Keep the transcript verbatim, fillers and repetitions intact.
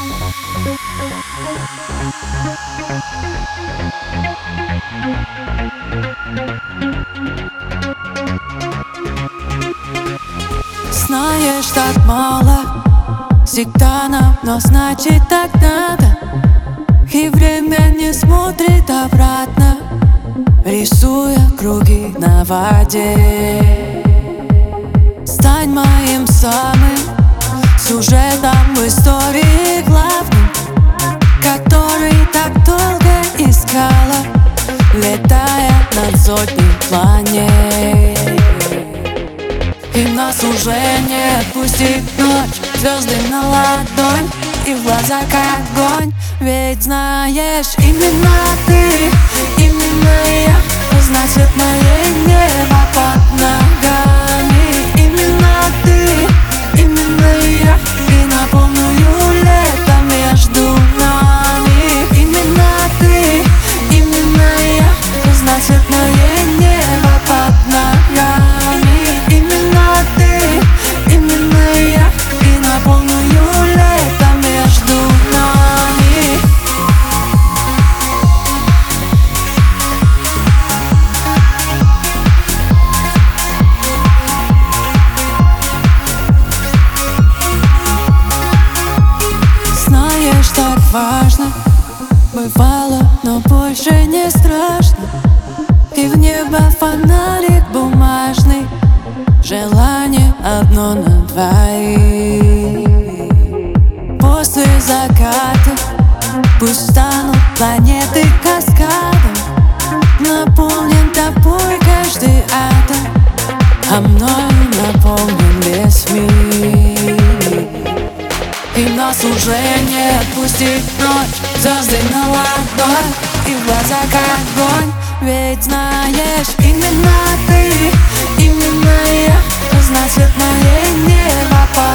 Знаешь, так мало всегда нам, но значит так надо. И время не смотрит обратно, рисуя круги на воде. Стань моим самым сюжетом в истории главным, который так долго искала, летая над сотней планет. И нас уже не отпустит ночь, звезды на ладонь и в глазах огонь. Ведь знаешь, именно ты, именно я, значит мое небо под ногами. Именно ты, именно я, и наполню лето между нами. Именно ты, именно я, значит мое небо под ногами. Именно ты, именно я, и наполню лето между нами. Знаешь, так важно бывало, но больше не страшно. И в небо фонарик бумажный, желание одно на двоих. После заката пусть станут планеты каскадом, наполнен тобой каждый атом, а мною наполнен весь мир. И нас уже не отпустит ночь, звезды на ладонь и в глазах огонь. Ведь знаешь, именно ты, именно я, значит мое небо под